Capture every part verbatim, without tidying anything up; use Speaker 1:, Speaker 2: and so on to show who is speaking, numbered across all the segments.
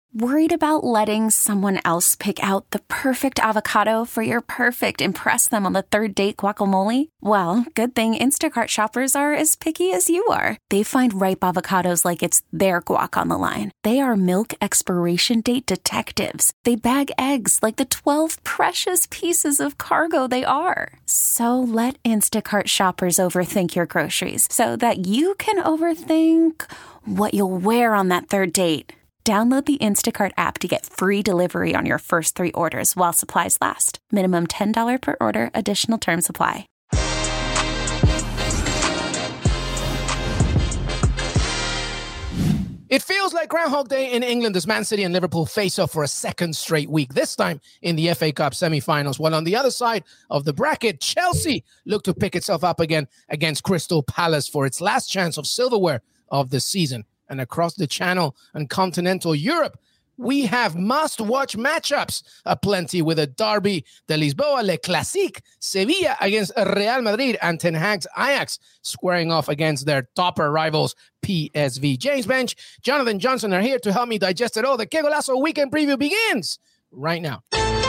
Speaker 1: Worried about letting someone else pick out the perfect avocado for your perfect impress them on the third date guacamole? Well, good thing Instacart shoppers are as picky as you are. They find ripe avocados like it's their guac on the line. They are milk expiration date detectives. They bag eggs like the twelve precious pieces of cargo they are. So let Instacart shoppers overthink your groceries so that you can overthink what you'll wear on that third date. Download the Instacart app to get free delivery on your first three orders while supplies last. Minimum ten dollars per order. Additional terms apply.
Speaker 2: It feels like Groundhog Day in England as Man City and Liverpool face off for a second straight week, this time in the F A Cup semi-finals. While on the other side of the bracket, Chelsea look to pick itself up again against Crystal Palace for its last chance of silverware of the season. And across the channel and continental Europe, we have must-watch matchups aplenty with a derby de Lisboa, Le Classique, Sevilla against Real Madrid, and Ten Hag's Ajax squaring off against their topper rivals, P S V. James Bench, Jonathan Johnson are here to help me digest it all. The Que Golazo Weekend Preview begins right now.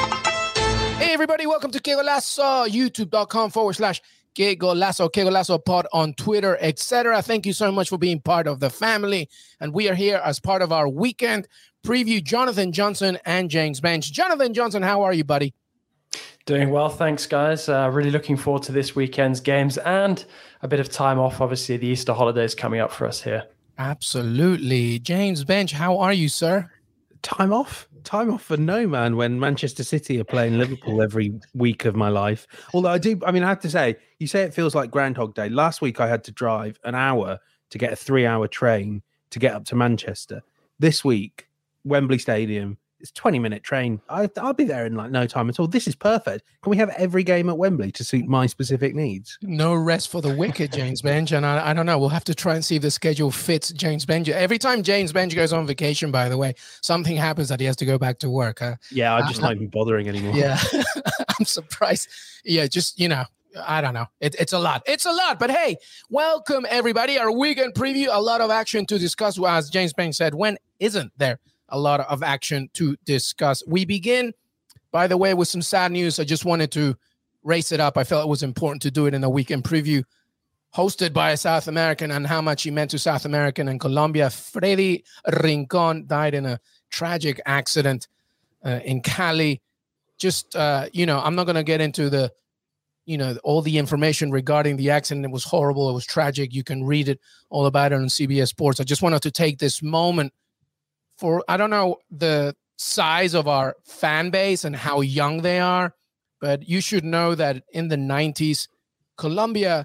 Speaker 2: Hey, everybody, welcome to Que Golazo, youtube.com forward slash Que Golazo, Que Golazo Pod on Twitter, et cetera. Thank you so much for being part of the family. And we are here as part of our weekend preview. Jonathan Johnson and James Bench. Jonathan Johnson, how are you, buddy?
Speaker 3: Doing well, thanks, guys. Uh, really looking forward to this weekend's games and a bit of time off. Obviously, the Easter holidays coming up for us here.
Speaker 2: Absolutely. James Bench, how are you, sir?
Speaker 4: Time off? Time off for no man when Manchester City are playing Liverpool every week of my life. Although I do, I mean, I have to say, you say it feels like Groundhog Day. Last week I had to drive an hour to get a three hour train to get up to Manchester. This week, Wembley Stadium, it's a twenty minute train. I, I'll be there in like no time at all. This is perfect. Can we have every game at Wembley to suit my specific needs?
Speaker 2: No rest for the wicked, James Bench. And I, I don't know. We'll have to try and see if the schedule fits James Bench. Every time James Bench goes on vacation, by the way, something happens that he has to go back to work. Huh?
Speaker 4: Yeah, I'm just uh, not even bothering anymore.
Speaker 2: Yeah, I'm surprised. Yeah, just, you know, I don't know. It, it's a lot. It's a lot. But hey, welcome, everybody. Our weekend preview, a lot of action to discuss. As James Bench said, when isn't there a lot of action to discuss? We begin, by the way, with some sad news. I just wanted to race it up. I felt it was important to do it in a weekend preview hosted by a South American and how much he meant to South American and Colombia. Freddy Rincon died in a tragic accident uh, in Cali. Just, uh, you know, I'm not going to get into the, you know, all the information regarding the accident. It was horrible. It was tragic. You can read it all about it on C B S Sports. I just wanted to take this moment for, I don't know the size of our fan base and how young they are, but you should know that in the nineties, Colombia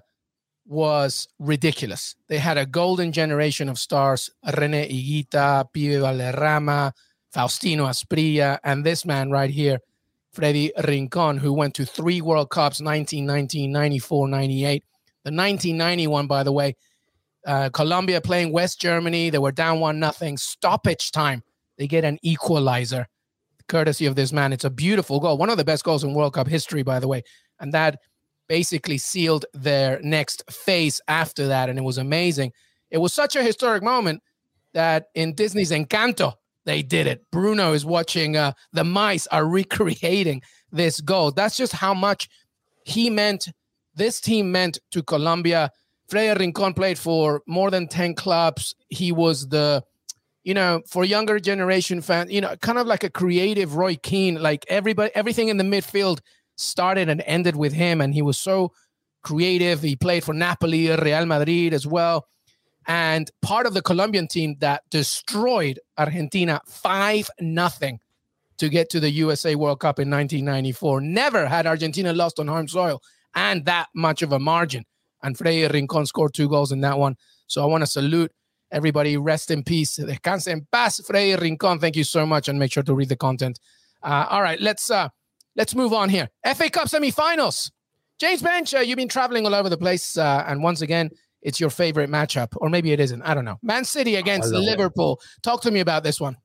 Speaker 2: was ridiculous. They had a golden generation of stars, René Higuita, Pibe Valderrama, Faustino Asprilla, and this man right here, Freddy Rincon, who went to three World Cups, nineteen ninety, ninety-four, ninety-eight. The nineteen ninety-one, by the way, Uh, Colombia playing West Germany. They were down one nothing. Stoppage time. They get an equalizer, courtesy of this man. It's a beautiful goal. One of the best goals in World Cup history, by the way. And that basically sealed their next phase after that. And it was amazing. It was such a historic moment that in Disney's Encanto, they did it. Bruno is watching. Uh, the mice are recreating this goal. That's just how much he meant, this team meant to Colombia. Freddy Rincon played for more than ten clubs. He was the, you know, for younger generation fans, you know, kind of like a creative Roy Keane. Like everybody, everything in the midfield started and ended with him. And he was so creative. He played for Napoli, Real Madrid as well. And part of the Colombian team that destroyed Argentina five nothing to get to the U S A World Cup in nineteen ninety-four. Never had Argentina lost on home soil and that much of a margin. And Freddy Rincon scored two goals in that one. So I want to salute everybody. Rest in peace. Descanse en paz, Freddy Rincon. Thank you so much. And make sure to read the content. Uh, all right, let's uh, let's move on here. F A Cup semifinals. James Bench, uh, you've been traveling all over the place. Uh, and once again, it's your favorite matchup. Or maybe it isn't. I don't know. Man City against Liverpool. It. Talk to me about this one.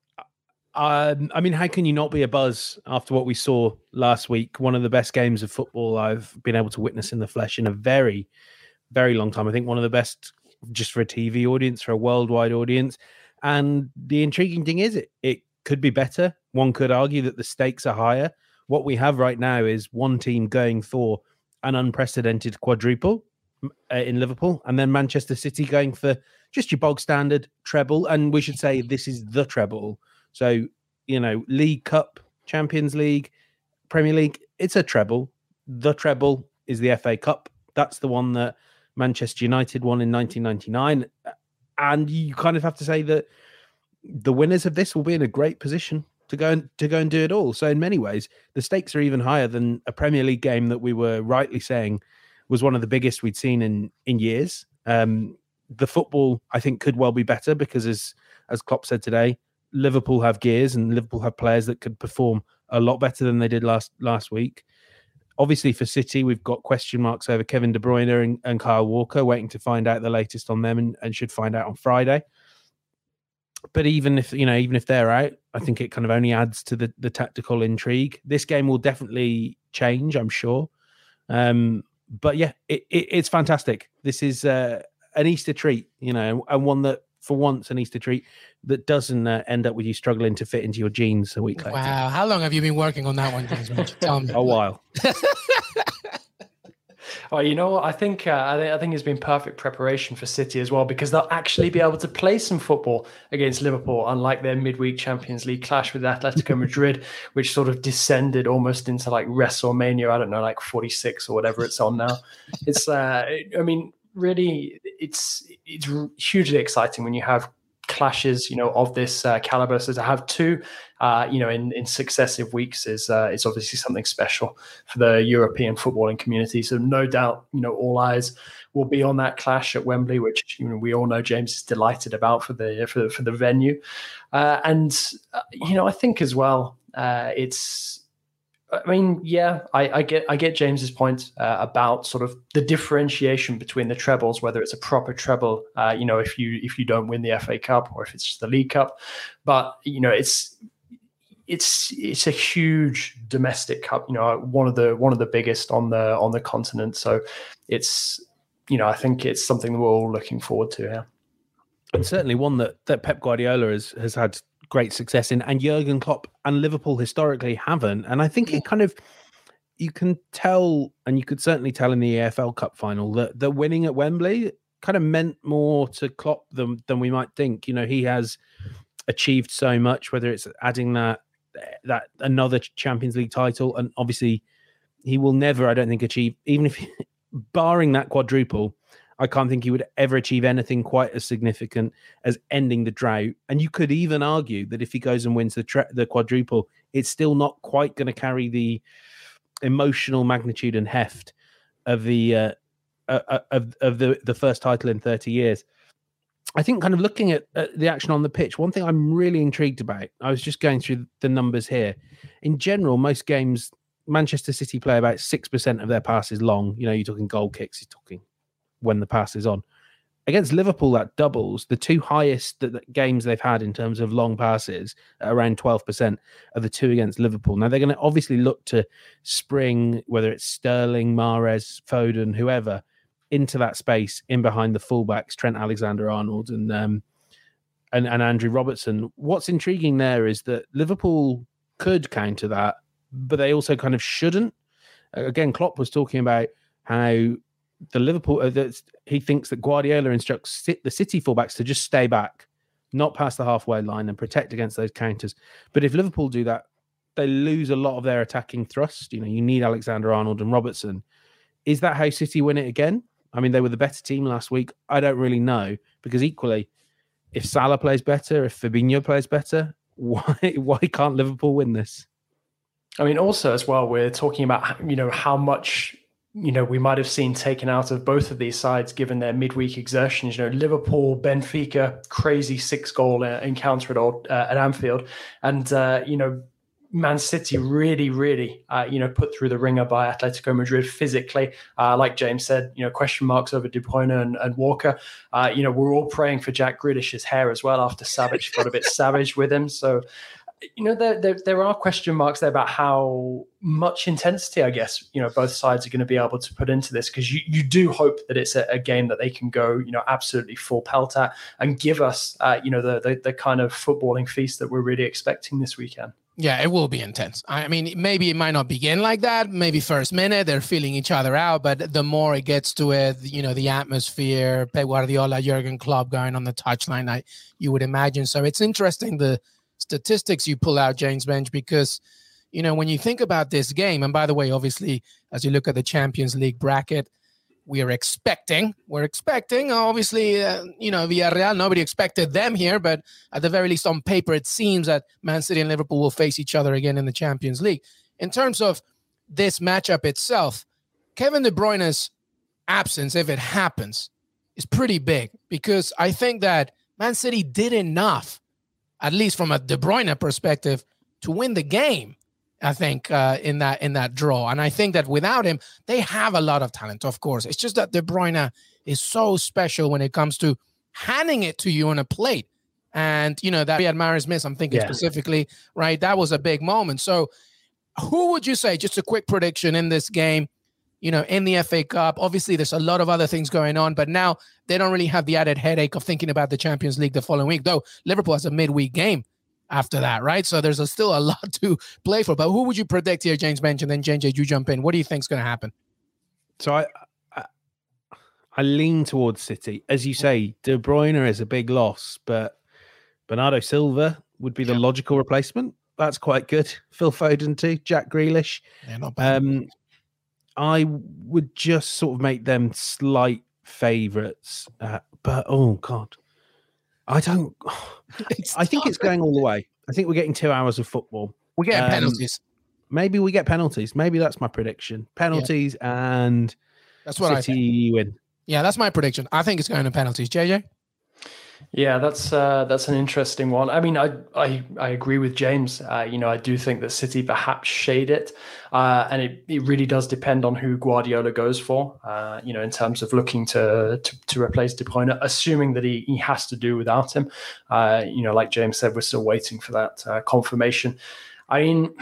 Speaker 4: Um, I mean, how can you not be a buzz after what we saw last week? One of the best games of football I've been able to witness in the flesh in a very, very long time. I think one of the best just for a T V audience, for a worldwide audience. And the intriguing thing is, it, it could be better. One could argue that the stakes are higher. What we have right now is one team going for an unprecedented quadruple uh, in Liverpool, and then Manchester City going for just your bog standard treble. And we should say this is the treble. So, you know, League Cup, Champions League, Premier League, it's a treble. The treble is the F A Cup. That's the one that Manchester United won in nineteen ninety-nine. And you kind of have to say that the winners of this will be in a great position to go and to go and do it all. So in many ways, the stakes are even higher than a Premier League game that we were rightly saying was one of the biggest we'd seen in in years. Um, the football, I think, could well be better because, as as Klopp said today, Liverpool have gears and Liverpool have players that could perform a lot better than they did last last week. Obviously, for City, we've got question marks over Kevin De Bruyne and, and Kyle Walker, waiting to find out the latest on them, and, and should find out on Friday. But even if you know, even if they're out, I think it kind of only adds to the, the tactical intrigue. This game will definitely change, I'm sure. Um, but yeah, it, it, it's fantastic. This is uh, an Easter treat, you know, and one that, for once, an Easter treat that doesn't uh, end up with you struggling to fit into your jeans a week later.
Speaker 2: Wow, how long have you been working on that one, James? Tell me.
Speaker 4: A while.
Speaker 3: Oh, you know what? I think uh, I, th- I think it's been perfect preparation for City as well, because they'll actually be able to play some football against Liverpool, unlike their midweek Champions League clash with Atletico Madrid, which sort of descended almost into like WrestleMania. I don't know, like forty-six or whatever it's on now. It's, uh, I mean, really, it's it's hugely exciting when you have clashes, you know, of this uh, caliber. So to have two, uh, you know, in, in successive weeks is uh, is obviously something special for the European footballing community. So no doubt, you know, all eyes will be on that clash at Wembley, which, you know, we all know James is delighted about for the for, for the venue. Uh, and uh, you know, I think as well, uh, it's. I mean, yeah, I, I get I get James's point uh, about sort of the differentiation between the trebles, whether it's a proper treble, uh, you know, if you if you don't win the F A Cup or if it's just the League Cup. But you know, it's it's it's a huge domestic cup, you know, one of the one of the biggest on the on the continent. So it's, you know, I think it's something that we're all looking forward to. Yeah,
Speaker 4: and certainly one that that Pep Guardiola has has had great success in, and Jurgen Klopp and Liverpool historically haven't. And I think it kind of, you can tell, and you could certainly tell in the E F L Cup final, that the winning at Wembley kind of meant more to Klopp than, than we might think. You know, he has achieved so much, whether it's adding that that another Champions League title, and obviously he will never, I don't think, achieve, even if barring that quadruple, I can't think he would ever achieve anything quite as significant as ending the drought. And you could even argue that if he goes and wins the tra- the quadruple, it's still not quite going to carry the emotional magnitude and heft of the uh, uh, of of the the first title in thirty years. I think, kind of looking at, at the action on the pitch, one thing I'm really intrigued about, I was just going through the numbers here. In general, most games, Manchester City play about six percent of their passes long. You know, you're talking goal kicks, you're talking when the pass is on. Against Liverpool, that doubles. The two highest that, that games they've had in terms of long passes, around twelve percent, are the two against Liverpool. Now, they're going to obviously look to spring, whether it's Sterling, Mahrez, Foden, whoever, into that space in behind the fullbacks, Trent Alexander-Arnold and, um, and, and Andrew Robertson. What's intriguing there is that Liverpool could counter that, but they also kind of shouldn't. Again, Klopp was talking about how the Liverpool, uh, the, he thinks that Guardiola instructs the City fullbacks to just stay back, not past the halfway line, and protect against those counters. But if Liverpool do that, they lose a lot of their attacking thrust. You know, you need Alexander-Arnold and Robertson. Is that how City win it again? I mean, they were the better team last week. I don't really know, because equally, if Salah plays better, if Fabinho plays better, why why can't Liverpool win this?
Speaker 3: I mean, also as well, we're talking about, you know, how much, you know, we might have seen taken out of both of these sides given their midweek exertions. You know, Liverpool, Benfica, crazy six-goal encounter at, old, uh, at Anfield. And, uh, you know, Man City really, really, uh, you know, put through the ringer by Atletico Madrid physically. Uh, like James said, you know, question marks over De Bruyne and, and Walker. Uh, you know, we're all praying for Jack Grealish's hair as well after Savage got a bit savage with him. So, you know, there, there there are question marks there about how much intensity, I guess, you know, both sides are going to be able to put into this, because you, you do hope that it's a, a game that they can go, you know, absolutely full pelt at and give us, uh, you know, the, the the kind of footballing feast that we're really expecting this weekend.
Speaker 2: Yeah, it will be intense. I mean, maybe it might not begin like that. Maybe first minute, they're feeling each other out. But the more it gets to it, you know, the atmosphere, Pep Guardiola, Jurgen Klopp going on the touchline, I, you would imagine. So it's interesting, the statistics you pull out, James Bench, because, you know, when you think about this game, and by the way, obviously, as you look at the Champions League bracket, we are expecting, we're expecting, obviously, uh, you know, Villarreal, nobody expected them here, but at the very least on paper, it seems that Man City and Liverpool will face each other again in the Champions League. In terms of this matchup itself, Kevin De Bruyne's absence, if it happens, is pretty big, because I think that Man City did enough, at least from a De Bruyne perspective, to win the game. I think uh, in that in that draw. And I think that without him, they have a lot of talent, of course. It's just that De Bruyne is so special when it comes to handing it to you on a plate. And, you know, that Riyad Mahrez miss, I'm thinking yeah. specifically, right? That was a big moment. So who would you say, just a quick prediction in this game, you know, in the F A Cup? Obviously, there's a lot of other things going on, but now they don't really have the added headache of thinking about the Champions League the following week, though Liverpool has a midweek game after that, right? So there's a, still a lot to play for. But who would you predict here, James Bench? And then J J, you jump in. What do you think is going to happen?
Speaker 4: So I, I I lean towards City. As you say, De Bruyne is a big loss, but Bernardo Silva would be the yeah. logical replacement. That's quite good. Phil Foden too, Jack Grealish.
Speaker 2: Yeah, not bad.
Speaker 4: Um, I would just sort of make them slight favourites. Uh, but, oh, God. I don't. It's I think tough. It's going all the way. I think we're getting two hours of football.
Speaker 2: We're getting um, penalties.
Speaker 4: Maybe we get penalties. Maybe that's my prediction. Penalties yeah. and
Speaker 2: that's what
Speaker 4: City
Speaker 2: I think.
Speaker 4: win.
Speaker 2: Yeah, that's my prediction. I think it's going to penalties. J J?
Speaker 3: Yeah, that's uh, that's an interesting one. I mean, I I, I agree with James. Uh, you know, I do think that City perhaps shade it, uh, and it, it really does depend on who Guardiola goes for. Uh, you know, in terms of looking to to, to replace De Bruyne, assuming that he, he has to do without him. Uh, you know, like James said, we're still waiting for that uh, confirmation. I mean,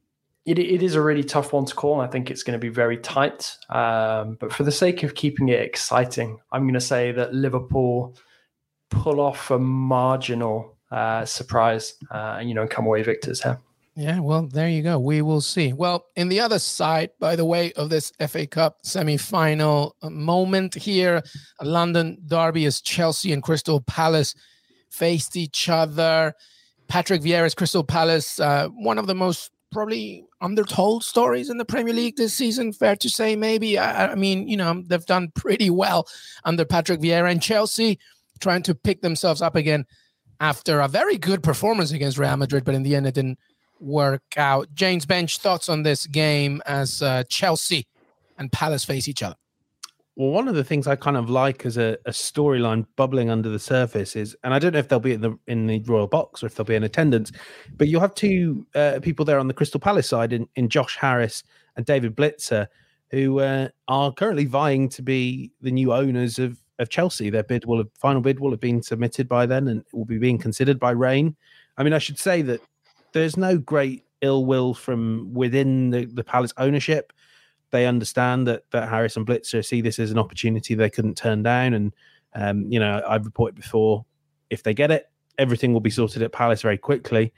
Speaker 3: it it is a really tough one to call. I think it's going to be very tight. Um, but for the sake of keeping it exciting, I'm going to say that Liverpool pull off a marginal uh, surprise, uh, you know, and come away victors here.
Speaker 2: Yeah, well, there you go. We will see. Well, in the other side, by the way, of this F A Cup semi-final moment here, a London derby as Chelsea and Crystal Palace faced each other. Patrick Vieira's Crystal Palace, uh, one of the most probably undertold stories in the Premier League this season, fair to say, maybe. I, I mean, you know, they've done pretty well under Patrick Vieira, and Chelsea trying to pick themselves up again after a very good performance against Real Madrid, but in the end it didn't work out. James Bench, thoughts on this game as uh, Chelsea and Palace face each other?
Speaker 4: Well, one of the things I kind of like as a, a storyline bubbling under the surface is, and I don't know if they'll be in the in the Royal Box or if they'll be in attendance, but you'll have two uh, people there on the Crystal Palace side in, in Josh Harris and David Blitzer, who uh, are currently vying to be the new owners of of Chelsea. Their bid will have, final bid will have been submitted by then and will be being considered by Rain. I mean, I should say that there's no great ill will from within the, the Palace ownership. They understand that that Harris and Blitzer see this as an opportunity they couldn't turn down. And, um, you know, I've reported before, if they get it, everything will be sorted at Palace very quickly.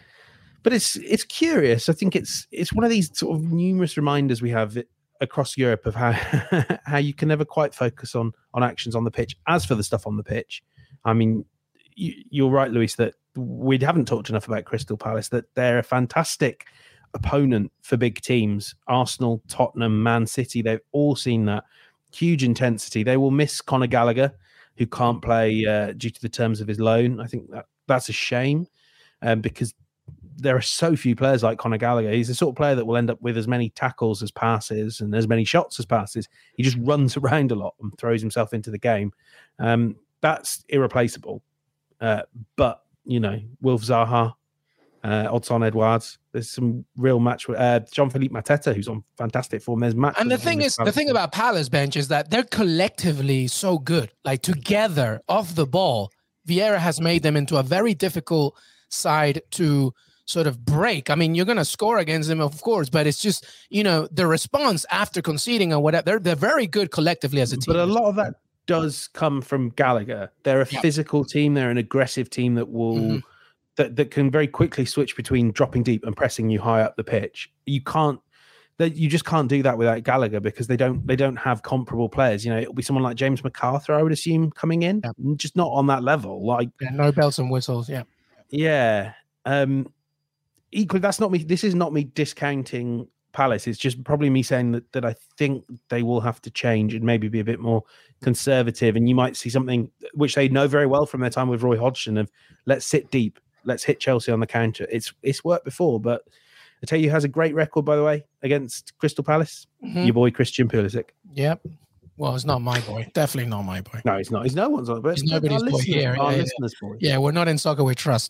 Speaker 4: But it's it's curious. I think it's it's one of these sort of numerous reminders we have across Europe of how how you can never quite focus on on actions on the pitch. As for the stuff on the pitch, I mean, you, you're right, Luis, that we haven't talked enough about Crystal Palace, that they're a fantastic opponent for big teams. Arsenal, Tottenham, Man City, they've all seen that huge intensity. They will miss Conor Gallagher, who can't play uh, due to the terms of his loan. I think that that's a shame um, because there are so few players like Conor Gallagher. He's the sort of player that will end up with as many tackles as passes and as many shots as passes. He just runs around a lot and throws himself into the game. Um, that's irreplaceable. Uh, but, you know, Wilf Zaha, uh, Odsonne Edouards, there's some real match. Uh, Jean-Philippe Mateta, who's on fantastic form. There's match.
Speaker 2: And the thing is, the thing about Palace, Bench, is that they're collectively so good. Like together, off the ball, Vieira has made them into a very difficult side to sort of break. I mean, you're going to score against them, of course, but it's just, you know, the response after conceding or whatever, they're, they're very good collectively as a team.
Speaker 4: But a lot of that does come from Gallagher. They're a yep. physical team. They're an aggressive team that will, mm-hmm. that, that can very quickly switch between dropping deep and pressing you high up the pitch. You can't, that you just can't do that without Gallagher because they don't they don't have comparable players. You know, it'll be someone like James MacArthur, I would assume, coming in, yeah. just not on that level. Like
Speaker 2: yeah, no bells and whistles. Yeah,
Speaker 4: yeah. Um, equally, that's not me. This is not me discounting Palace. It's just probably me saying that that I think they will have to change and maybe be a bit more conservative. And you might see something which they know very well from their time with Roy Hodgson of let's sit deep, let's hit Chelsea on the counter. It's it's worked before, but. I tell you, who has a great record, by the way, against Crystal Palace. Mm-hmm. Your boy Christian Pulisic.
Speaker 2: Yep. Well, it's not my boy. Definitely not my boy.
Speaker 4: No, he's not. He's no one's boy.
Speaker 2: He's nobody's boy here.
Speaker 4: Our
Speaker 2: yeah,
Speaker 4: listeners'
Speaker 2: yeah.
Speaker 4: boy.
Speaker 2: Yeah, we're not in soccer we trust.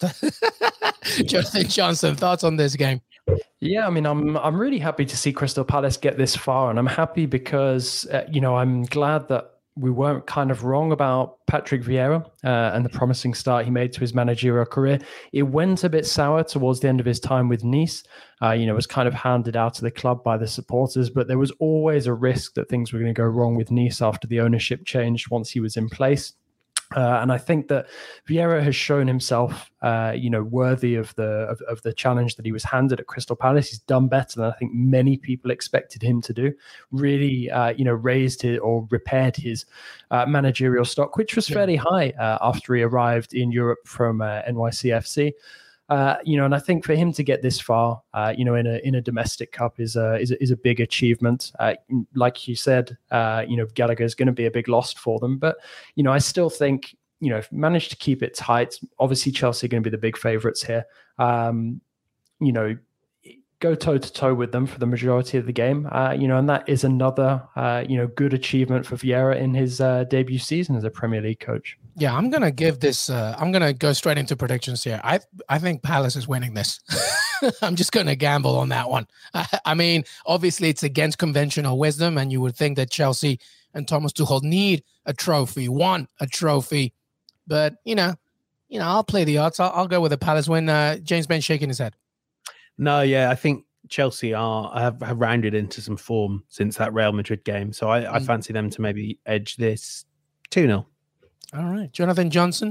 Speaker 2: Jonathan Johnson, thoughts on this game?
Speaker 3: Yeah, I mean, I'm I'm really happy to see Crystal Palace get this far, and I'm happy because uh, you know I'm glad that we weren't kind of wrong about Patrick Vieira uh, and the promising start he made to his managerial career. It went a bit sour towards the end of his time with Nice. Uh, you know, it was kind of handed out to the club by the supporters, but there was always a risk that things were going to go wrong with Nice after the ownership changed once he was in place. Uh, and I think that Vieira has shown himself, uh, you know, worthy of the of, of the challenge that he was handed at Crystal Palace. He's done better than I think many people expected him to do. Really, uh, you know, raised it or repaired his uh, managerial stock, which was fairly high uh, after he arrived in Europe from uh, N Y C F C. Uh, you know, and I think for him to get this far, uh, you know, in a in a domestic cup is a is a, is a big achievement. Uh, like you said, uh, you know, Gallagher is going to be a big loss for them, but you know, I still think you know, if managed to keep it tight. Obviously, Chelsea are going to be the big favourites here. Um, you know, go toe to toe with them for the majority of the game. Uh, you know, and that is another uh, you know good achievement for Vieira in his uh, debut season as a Premier League coach.
Speaker 2: Yeah, I'm gonna give this. Uh, I'm gonna go straight into predictions here. I I think Palace is winning this. I'm just gonna gamble on that one. I, I mean, obviously it's against conventional wisdom, and you would think that Chelsea and Thomas Tuchel need a trophy, want a trophy, but you know, you know, I'll play the odds. I'll, I'll go with the Palace win. Uh, James Ben shaking his head.
Speaker 4: No, yeah, I think Chelsea are have, have rounded into some form since that Real Madrid game, so I, mm. I fancy them to maybe edge this two nil.
Speaker 2: All right. Jonathan Johnson?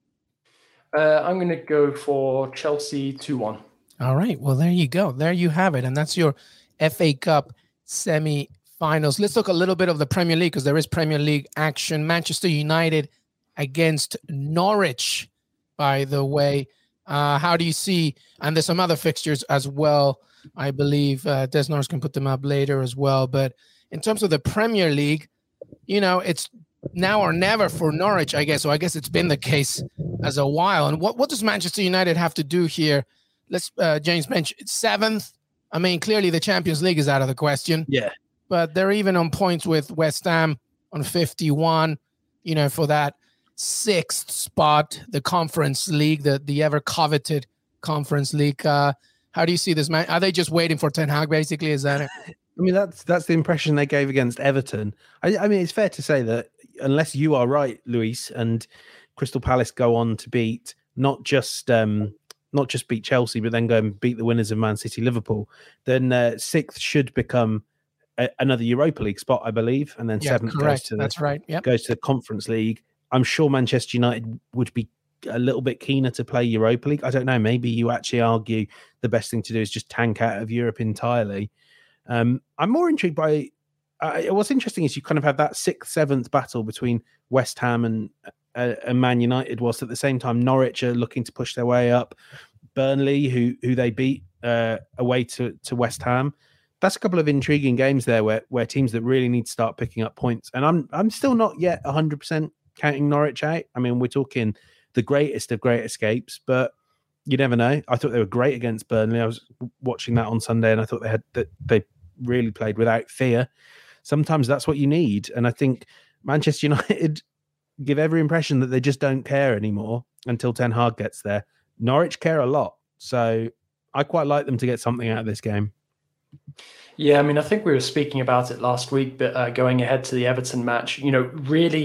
Speaker 3: Uh, I'm going to go for Chelsea two one.
Speaker 2: All right. Well, there you go. There you have it. And that's your F A Cup semi-finals. Let's talk a little bit of the Premier League because there is Premier League action. Manchester United against Norwich, by the way. Uh, how do you see? And there's some other fixtures as well. I believe uh, Des Norris can put them up later as well. But in terms of the Premier League, you know, it's now or never for Norwich, I guess. So I guess it's been the case as a while. And what, what does Manchester United have to do here? Let's, uh, James mentioned seventh. I mean, clearly the Champions League is out of the question.
Speaker 4: Yeah.
Speaker 2: But they're even on points with West Ham on fifty-one, you know, for that sixth spot, the Conference League, the, the ever coveted Conference League. Uh, how do you see this, man? Are they just waiting for Ten Hag, basically? Is that it?
Speaker 4: I mean, that's that's the impression they gave against Everton. I, I mean, it's fair to say that unless you are right, Luis, and Crystal Palace go on to beat not just um, not just beat Chelsea, but then go and beat the winners of Man City, Liverpool, then uh, sixth should become a, another Europa League spot, I believe, and then yeah, seventh
Speaker 2: correct.
Speaker 4: goes to the,
Speaker 2: that's right. Yep.
Speaker 4: goes to the Conference League. I'm sure Manchester United would be a little bit keener to play Europa League. I don't know. Maybe you actually argue the best thing to do is just tank out of Europe entirely. Um, I'm more intrigued by uh, what's interesting is you kind of have that sixth, seventh battle between West Ham and, uh, and Man United, whilst at the same time Norwich are looking to push their way up. Burnley, who who they beat uh, away to, to West Ham. That's a couple of intriguing games there where, where teams that really need to start picking up points. And I'm I'm still not yet one hundred percent counting Norwich out. I mean, we're talking the greatest of great escapes, but you never know. I thought they were great against Burnley. I was watching that on Sunday, and I thought they had that they really played without fear. Sometimes that's what you need, and I think Manchester United give every impression that they just don't care anymore until Ten Hag gets there. Norwich care a lot, so I quite like them to get something out of this game.
Speaker 3: Yeah, I mean, I think we were speaking about it last week, but uh, going ahead to the Everton match, you know, really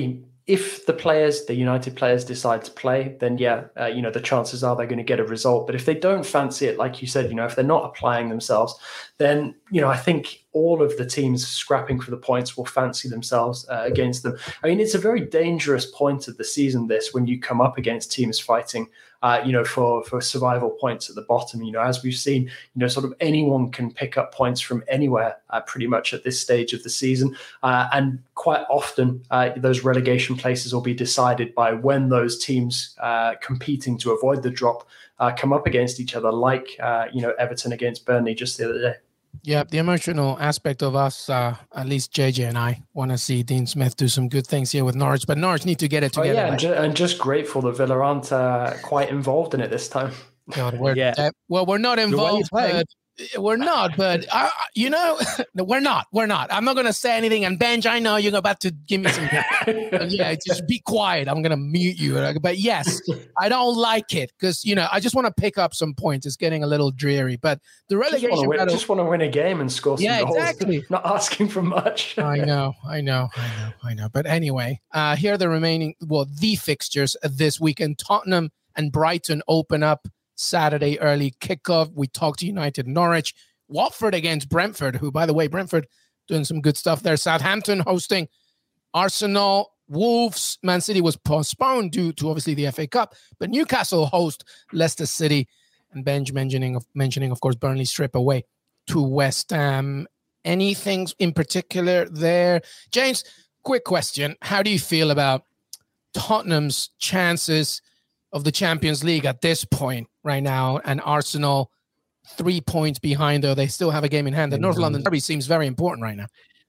Speaker 3: if the players, the United players, decide to play, then yeah, uh, you know, the chances are they're going to get a result. But if they don't fancy it, like you said, you know, if they're not applying themselves, then, you know, I think all of the teams scrapping for the points will fancy themselves uh, against them. I mean, it's a very dangerous point of the season, this, when you come up against teams fighting, uh, you know, for, for survival points at the bottom. You know, as we've seen, you know, sort of anyone can pick up points from anywhere uh, pretty much at this stage of the season. Uh, and quite often, uh, those relegation places will be decided by when those teams uh, competing to avoid the drop uh, come up against each other, like, uh, you know, Everton against Burnley just the other day.
Speaker 2: Yeah, the emotional aspect of us, uh, at least J J and I, want to see Dean Smith do some good things here with Norwich, but Norwich need to get it together.
Speaker 3: Oh, yeah, and, ju- and just grateful that Villa aren't uh, quite involved in it this time.
Speaker 2: God, we're,
Speaker 4: yeah.
Speaker 2: uh, well, we're not involved. But, we're not, but, uh, you know, we're not. We're not. I'm not going to say anything. And Benj, I know you're about to give me some. Yeah, just be quiet. I'm going to mute you. But yes, I don't like it because, you know, I just want to pick up some points. It's getting a little dreary. But the relegation.
Speaker 3: Just want to win, just want to win a game and score some
Speaker 2: yeah,
Speaker 3: goals.
Speaker 2: Exactly.
Speaker 3: Not asking for much.
Speaker 2: I know, I know, I know, I know. But anyway, uh, here are the remaining, well, the fixtures this weekend. Tottenham and Brighton open up Saturday early kickoff. We talked to United, Norwich, Watford against Brentford, who, by the way, Brentford doing some good stuff there. Southampton hosting Arsenal, Wolves. Man City was postponed due to obviously the F A Cup, but Newcastle host Leicester City, and Benj mentioning of mentioning of course Burnley strip away to West Ham. Anything in particular there, James? Quick question: how do you feel about Tottenham's chances of the Champions League at this point right now, and Arsenal three points behind, though they still have a game in hand? The North London derby seems very important right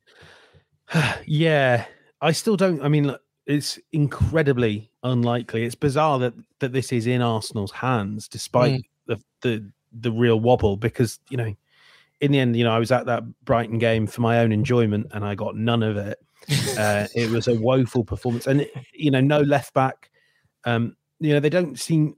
Speaker 2: now.
Speaker 4: Yeah, I still don't. I mean, it's incredibly unlikely. It's bizarre that that this is in Arsenal's hands, despite mm. the, the the real wobble. Because, you know, in the end, you know, I was at that Brighton game for my own enjoyment, and I got none of it. uh, it was a woeful performance, and you know, no left back. Um, You know, they don't seem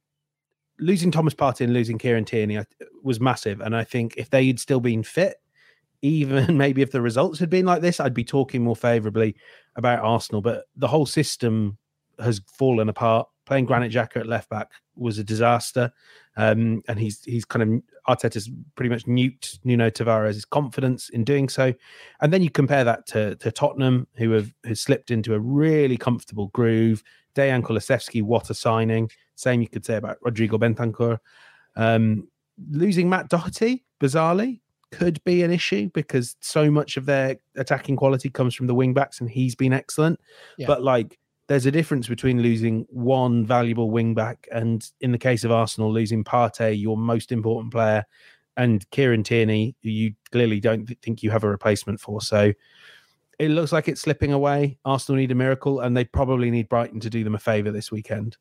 Speaker 4: losing Thomas Partey and losing Kieran Tierney was massive. And I think if they had still been fit, even maybe if the results had been like this, I'd be talking more favourably about Arsenal. But the whole system has fallen apart. Playing Granit Xhaka at left back was a disaster. Um, and he's he's kind of, Arteta's pretty much nuked Nuno Tavares' confidence in doing so. And then you compare that to, to Tottenham, who have has slipped into a really comfortable groove. Dejan Kulusevski, what a signing. Same you could say about Rodrigo Bentancur. Um, losing Matt Doherty, bizarrely, could be an issue because so much of their attacking quality comes from the wing-backs and he's been excellent. Yeah. But, like, there's a difference between losing one valuable wing-back and, in the case of Arsenal, losing Partey, your most important player, and Kieran Tierney, who you clearly don't think you have a replacement for. So it looks like it's slipping away. Arsenal need a miracle, and they probably need Brighton to do them a favour this weekend.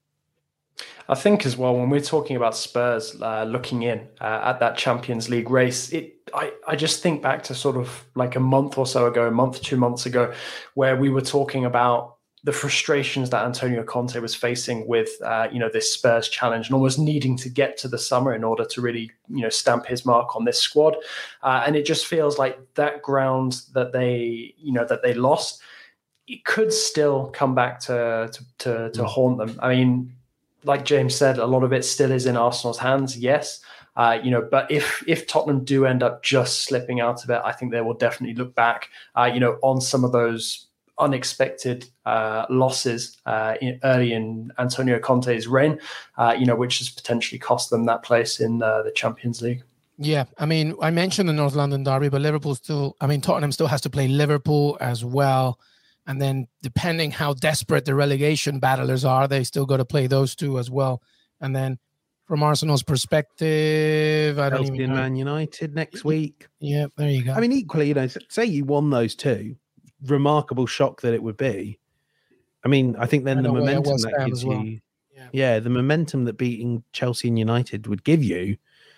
Speaker 3: I think as well, when we're talking about Spurs uh, looking in uh, at that Champions League race, it I, I just think back to sort of like a month or so ago, a month, two months ago, where we were talking about the frustrations that Antonio Conte was facing with, uh, you know, this Spurs challenge and almost needing to get to the summer in order to really, you know, stamp his mark on this squad. Uh, and it just feels like that ground that they, you know, that they lost, it could still come back to, to, to, to haunt them. I mean, like James said, a lot of it still is in Arsenal's hands. Yes. Uh, you know, but if if Tottenham do end up just slipping out of it, I think they will definitely look back, uh, you know, on some of those unexpected uh, losses uh, in, early in Antonio Conte's reign, uh, you know, which has potentially cost them that place in uh, the Champions League.
Speaker 2: Yeah, I mean, I mentioned the North London derby, but Liverpool still, I mean, Tottenham still has to play Liverpool as well. And then depending how desperate the relegation battlers are, they still got to play those two as well. And then from Arsenal's perspective, I don't
Speaker 4: Chelsea
Speaker 2: even know.
Speaker 4: Man United next week.
Speaker 2: Yeah, there you go.
Speaker 4: I mean, equally, you know, say you won those two, remarkable shock that it would be. I mean, I think then the momentum that gives well. you, yeah. yeah, the momentum that beating Chelsea and United would give you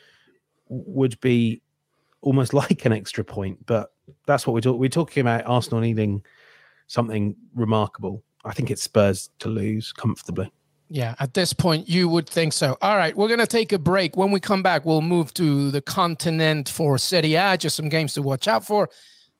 Speaker 4: would be almost like an extra point. But that's what we're talking. We're talking about Arsenal needing something remarkable. I think it's Spurs to lose comfortably.
Speaker 2: Yeah, at this point, you would think so. All right, we're going to take a break. When we come back, we'll move to the continent for Serie A, just some games to watch out for.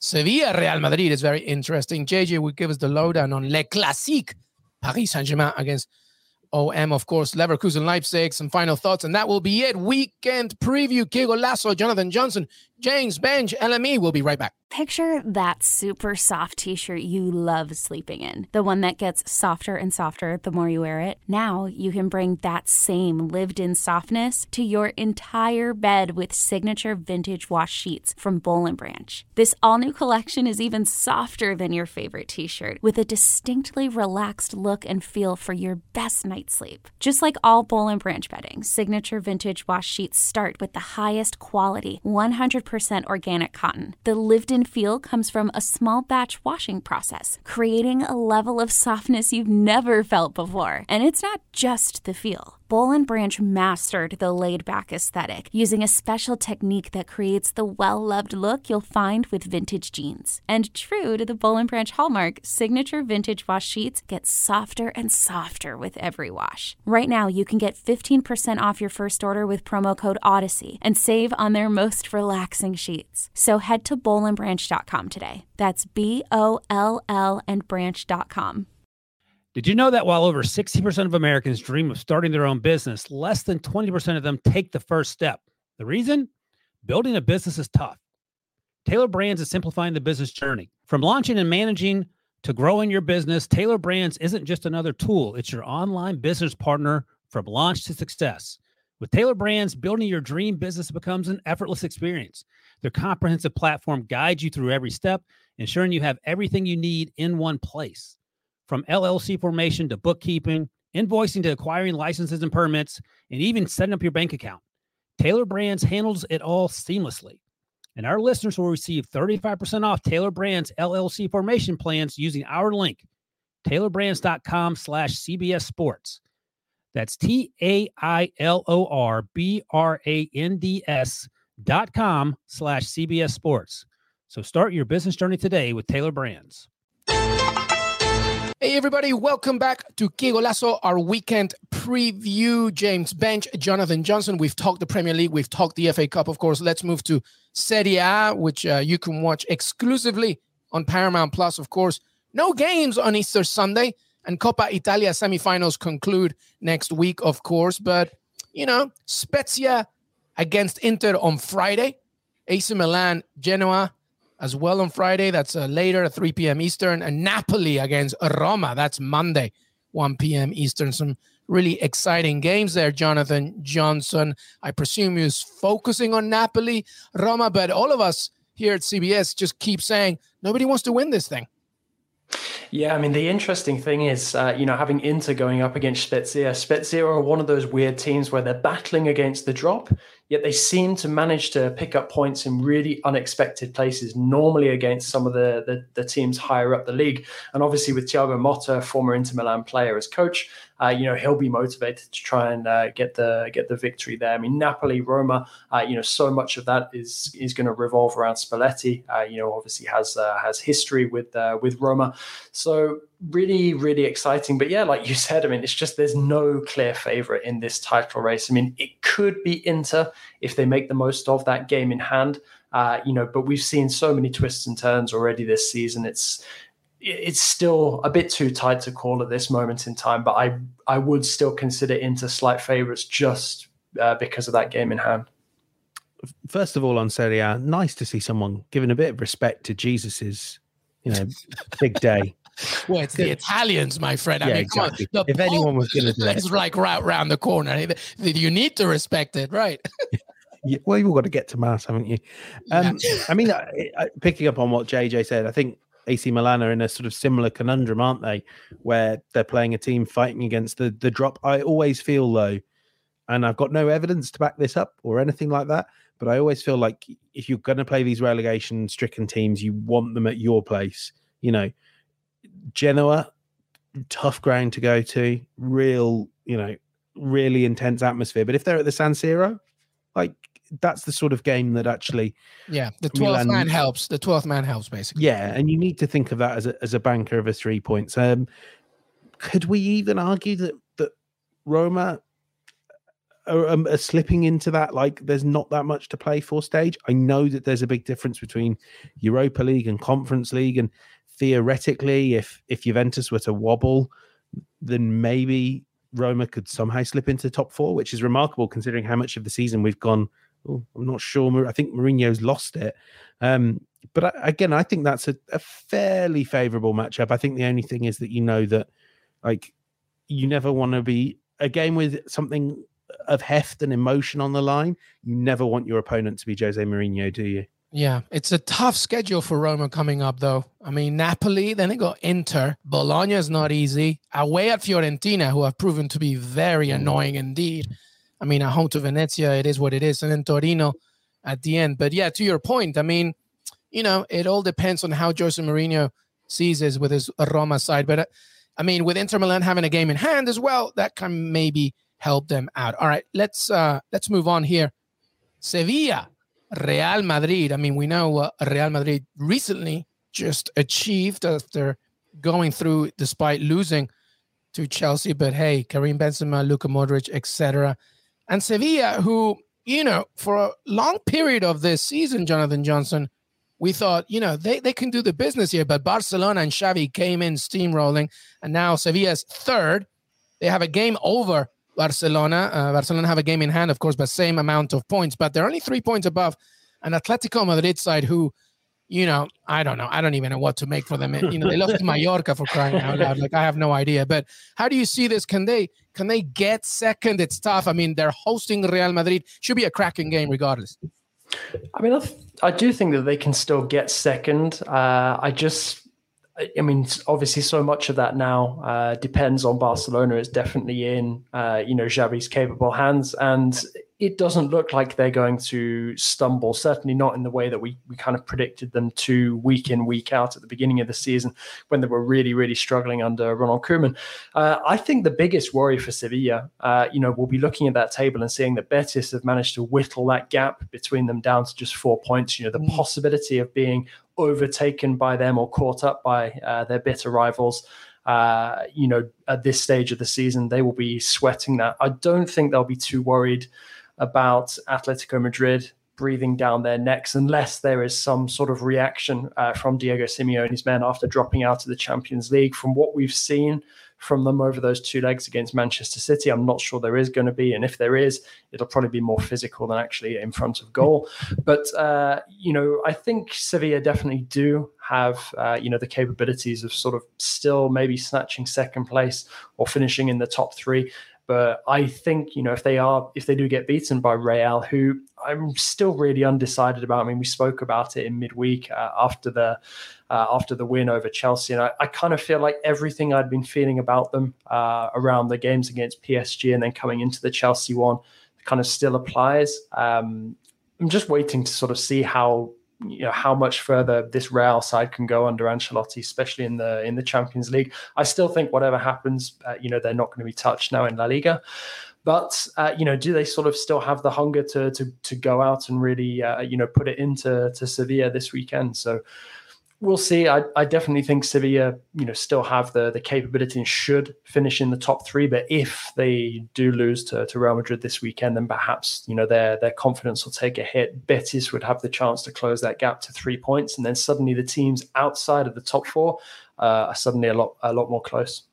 Speaker 2: Sevilla Real Madrid is very interesting. J J will give us the lowdown on Le Classique, Paris Saint-Germain against O M, of course, Leverkusen, Leipzig, some final thoughts, and that will be it. Weekend preview, Qué Golazo, Jonathan Johnson, James Bench, L M E. We'll be right back.
Speaker 1: Picture that super soft t-shirt you love sleeping in. The one that gets softer and softer the more you wear it. Now you can bring that same lived-in softness to your entire bed with signature vintage wash sheets from Boll and Branch. This all-new collection is even softer than your favorite t-shirt, with a distinctly relaxed look and feel for your best night's sleep. Just like all Boll and Branch bedding, signature vintage wash sheets start with the highest quality, one hundred percent organic cotton. The lived-in feel comes from a small batch washing process, creating a level of softness you've never felt before. And it's not just the feel. Boll and Branch mastered the laid-back aesthetic using a special technique that creates the well-loved look you'll find with vintage jeans. And true to the Boll and Branch hallmark, signature vintage wash sheets get softer and softer with every wash. Right now, you can get fifteen percent off your first order with promo code Odyssey and save on their most relaxing sheets. So head to boll and branch dot com today. That's B O L L and branch dot com.
Speaker 5: Did you know that while over sixty percent of Americans dream of starting their own business, less than twenty percent of them take the first step? The reason? Building a business is tough. Tailor Brands is simplifying the business journey. From launching and managing to growing your business, Tailor Brands isn't just another tool. It's your online business partner from launch to success. With Tailor Brands, building your dream business becomes an effortless experience. Their comprehensive platform guides you through every step, ensuring you have everything you need in one place. From L L C formation to bookkeeping, invoicing to acquiring licenses and permits, and even setting up your bank account, Tailor Brands handles it all seamlessly. And our listeners will receive thirty-five percent off Tailor Brands L L C formation plans using our link, tailor brands dot com slash C B S Sports. That's T A I L O R B R A N D S dot com slash C B S Sports. So start your business journey today with Tailor Brands.
Speaker 2: Hey, everybody. Welcome back to Qué Golazo, our weekend preview. James Bench, Jonathan Johnson. We've talked the Premier League. We've talked the F A Cup, of course. Let's move to Serie A, which uh, you can watch exclusively on Paramount Plus, of course. No games on Easter Sunday. And Coppa Italia semifinals conclude next week, of course. But, you know, Spezia against Inter on Friday. A C Milan, Genoa as well on Friday. That's uh, later at three p.m. Eastern. And Napoli against Roma. That's Monday, one p.m. Eastern. Some really exciting games there, Jonathan Johnson. I presume he was focusing on Napoli, Roma, but all of us here at C B S just keep saying nobody wants to win this thing.
Speaker 3: Yeah, I mean, the interesting thing is, uh, you know, having Inter going up against Spezia. Spezia are one of those weird teams where they're battling against the drop, yet they seem to manage to pick up points in really unexpected places, normally against some of the, the, the teams higher up the league. And obviously with Thiago Motta, former Inter Milan player, as coach, uh, you know, he'll be motivated to try and uh, get the get the victory there. I mean, Napoli, Roma, uh, you know, so much of that is is going to revolve around Spalletti. Uh, you know, obviously has uh, has history with uh, with Roma. So really, really exciting. But yeah, like you said, I mean, it's just there's no clear favorite in this title race. I mean, it could be Inter if they make the most of that game in hand, uh, you know, but we've seen so many twists and turns already this season. It's it's still a bit too tight to call at this moment in time, but I, I would still consider Inter slight favorites just uh, because of that game in hand.
Speaker 4: First of all, on Serie A, nice to see someone giving a bit of respect to Jesus's, you know, big day.
Speaker 2: Well, it's the Italians, my friend. I
Speaker 4: yeah,
Speaker 2: mean,
Speaker 4: exactly.
Speaker 2: Come on,
Speaker 4: if anyone was going to do it,
Speaker 2: it's like right around the corner. You need to respect it, right?
Speaker 4: Yeah, well, you've got to get to mass, haven't you? Um, yeah. I mean, I, I, picking up on what J J said, I think A C Milan are in a sort of similar conundrum, aren't they? Where they're playing a team fighting against the, the drop. I always feel, though, and I've got no evidence to back this up or anything like that, but I always feel like if you're going to play these relegation-stricken teams, you want them at your place. You know, Genoa, tough ground to go to, real, you know, really intense atmosphere. But if they're at the San Siro, like, that's the sort of game that actually,
Speaker 2: yeah, the twelfth man helps. The twelfth man helps, basically.
Speaker 4: Yeah, and you need to think of that as a as a banker of a three points. Um, could we even argue that that Roma are, um, are slipping into that, like there's not that much to play for stage. I know that there's a big difference between Europa League and Conference League, and theoretically, if if Juventus were to wobble, then maybe Roma could somehow slip into the top four, which is remarkable considering how much of the season we've gone, oh, I'm not sure. I think Mourinho's lost it. Um, but I, again, I think that's a, a fairly favourable matchup. I think the only thing is that you know that, like, you never want to be a game with something of heft and emotion on the line. You never want your opponent to be Jose Mourinho, do you?
Speaker 2: Yeah, it's a tough schedule for Roma coming up, though. I mean, Napoli, then they got Inter. Bologna is not easy. Away at Fiorentina, who have proven to be very annoying indeed. I mean, at home to Venezia, it is what it is. And then Torino at the end. But yeah, to your point, I mean, you know, it all depends on how Jose Mourinho sees this with his Roma side. But uh, I mean, with Inter Milan having a game in hand as well, that can maybe help them out. All right, let's uh, let's move on here. Sevilla. Real Madrid. I mean, we know what Real Madrid recently just achieved after going through, despite losing to Chelsea. But hey, Karim Benzema, Luka Modric, et cetera. And Sevilla, who, you know, for a long period of this season, Jonathan Johnson, we thought, you know, they, they can do the business here. But Barcelona and Xavi came in steamrolling. And now Sevilla's third. They have a game over Barcelona. Uh, Barcelona have a game in hand, of course, but same amount of points. But they're only three points above an Atletico Madrid side who, you know, I don't know. I don't even know what to make for them. You know, they lost to Mallorca, for crying out loud. Like, I have no idea. But how do you see this? Can they can they get second? It's tough. I mean, they're hosting Real Madrid. Should be a cracking game regardless.
Speaker 3: I mean, I, th- I do think that they can still get second. Uh, I just... I mean, obviously, so much of that now uh, depends on Barcelona. It's definitely in, uh, you know, Xavi's capable hands. And it doesn't look like they're going to stumble, certainly not in the way that we, we kind of predicted them to week in, week out at the beginning of the season when they were really, really struggling under Ronald Koeman. Uh, I think the biggest worry for Sevilla, uh, you know, we'll be looking at that table and seeing that Betis have managed to whittle that gap between them down to just four points. You know, the mm. possibility of being overtaken by them or caught up by uh, their bitter rivals. Uh, you know, at this stage of the season, they will be sweating that. I don't think they'll be too worried about Atletico Madrid breathing down their necks unless there is some sort of reaction uh, from Diego Simeone's men after dropping out of the Champions League. From what we've seen from them over those two legs against Manchester City, I'm not sure there is going to be. And if there is, it'll probably be more physical than actually in front of goal. But, uh, you know, I think Sevilla definitely do have, uh, you know, the capabilities of sort of still maybe snatching second place or finishing in the top three. But I think, you know, if they are, if they do get beaten by Real, who I'm still really undecided about. I mean, we spoke about it in midweek uh, after the uh, after the win over Chelsea, and I, I kind of feel like everything I'd been feeling about them uh, around the games against P S G and then coming into the Chelsea one kind of still applies. Um, I'm just waiting to sort of see how. You know how much further this Real side can go under Ancelotti, especially in the in the Champions League. I still think whatever happens, uh, you know, they're not going to be touched now in La Liga. But uh, you know, do they sort of still have the hunger to to to go out and really uh, you know put it into to Sevilla this weekend? So we'll see. I, I definitely think Sevilla, you know, still have the the capability and should finish in the top three. But if they do lose to, to Real Madrid this weekend, then perhaps, you know, their their confidence will take a hit. Betis would have the chance to close that gap to three points, and then suddenly the teams outside of the top four uh, are suddenly a lot a lot more close.